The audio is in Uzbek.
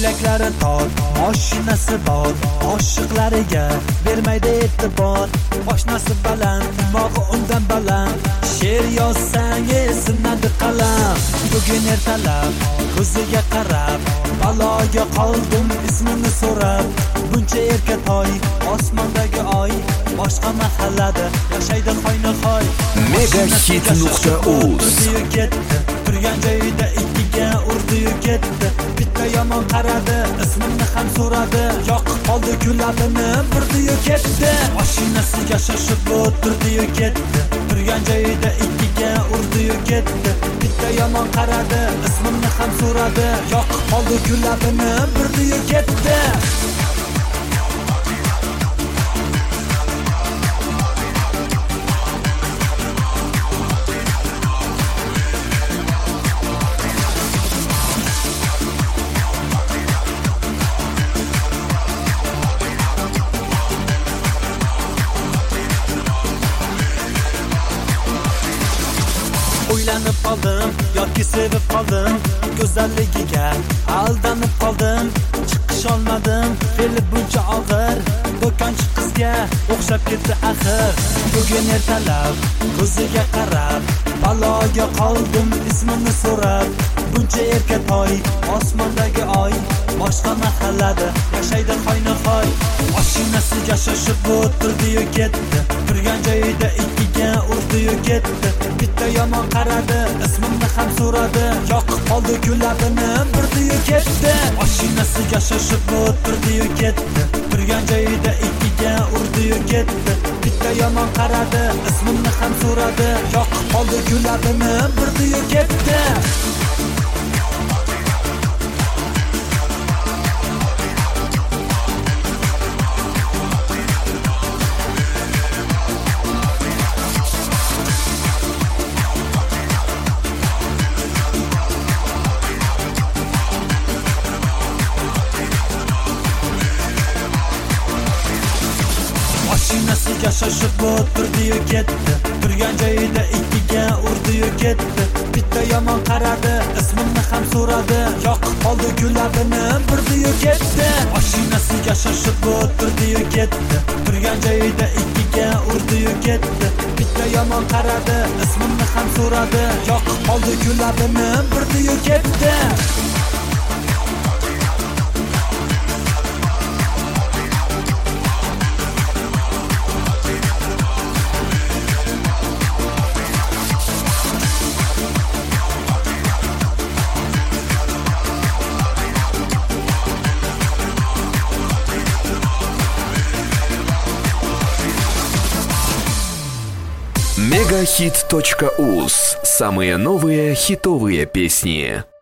ko'ylaklari tor, mashinasi bor, oshiqlariga bermaydi e'tibor. Oshnasi baland, dimog'i undan baland, she'r yozsangiz sinadi qalam. Bugun ertalab ko'ziga qarab, baloga qoldim ismini so'rab. Buncha erkatoy, osmondagi oy, boshqa mahallada yashaydi qo'yna-qo'y. Megahit.uz turgan joyida ikkiga urdi-yu ketdi. Bitta yomon qaradi, ismimni ham so'radi. Yoqib qoldi kunlarini burdi-yu ketdi. Mashinasiga shoshib o'tirdi-yu ketdi. Turgan joyida ikkiga urdi-yu ketdi. Bitta yomon qaradi, ismimni ham so'radi. Yoqib qoldi kunlarini burdi-yu ketdi. O'ylanib qoldim yoki sevib qoldim, go'zalligiga aldanib qoldim. Chiqish olmadim, fe'li buncha og'ir, do'konchi qizga o'xshab ketdi axir. Bugun ertalab ko'ziga qarab, baloga qoldim ismini so'rab. Buncha erkatoy, osmondagi oy, boshqa mahallada yashaydi qo'yna-qo'y. Mashinasiga shoshib o'tirdi-yu ketdi. Turgan joyida ikkiga urdi-yu ketdi. Bitta yomon qaradi, ismimni ham so'radi. Yoqib qoldi kunlarini burdi-yu ketdi. Mashinasiga shoshib o'tirdi-yu ketdi. Turgan joyida ikkiga urdi-yu ketdi. Bitta yomon qaradi, ismimni ham so'radi. Yoqib qoldi kunlarini burdi-yu ketdi. Mashinasiga shoshib o'tirdi-yu ketdi. Turgan joyida ikkiga urdi-yu ketdi. Bitta yomon qaradi, ismimni ham so'radi. Yoqib qoldi kunlarini burdi-yu ketdi. Mashinasiga shoshib o'tirdi-yu ketdi. Turgan joyida ikkiga urdi-yu ketdi. Bitta yomon qaradi, ismimni ham so'radi. Yoqib qoldi kunlarini burdi-yu ketdi. Megahit.uz. Самые новые хитовые песни.